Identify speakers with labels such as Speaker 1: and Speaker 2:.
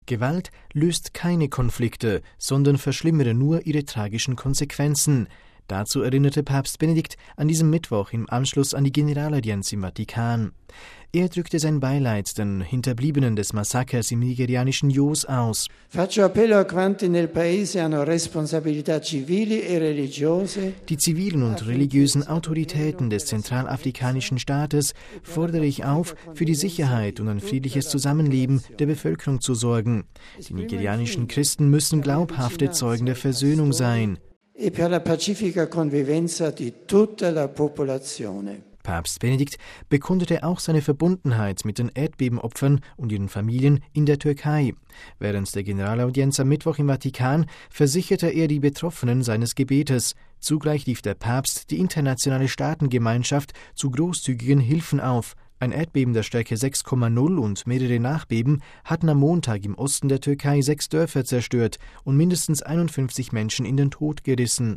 Speaker 1: Gewalt löst keine Konflikte, sondern verschlimmere nur ihre tragischen Konsequenzen. Dazu erinnerte Papst Benedikt an diesem Mittwoch im Anschluss an die Generalaudienz im Vatikan. Er drückte sein Beileid den Hinterbliebenen des Massakers im nigerianischen Jos aus.
Speaker 2: Faccio appello a quanti nel paese hanno responsabilità civili e religiose.
Speaker 1: Die zivilen und religiösen Autoritäten des zentralafrikanischen Staates fordere ich auf, für die Sicherheit und ein friedliches Zusammenleben der Bevölkerung zu sorgen. Die nigerianischen Christen müssen glaubhafte Zeugen der Versöhnung sein.
Speaker 2: E per la pacifica convivenza di tutta la popolazione.
Speaker 1: Papst Benedikt bekundete auch seine Verbundenheit mit den Erdbebenopfern und ihren Familien in der Türkei. Während der Generalaudienz am Mittwoch im Vatikan versicherte er die Betroffenen seines Gebetes. Zugleich rief der Papst die internationale Staatengemeinschaft zu großzügigen Hilfen auf. Ein Erdbeben der Stärke 6,0 und mehrere Nachbeben hatten am Montag im Osten der Türkei 6 Dörfer zerstört und mindestens 51 Menschen in den Tod gerissen.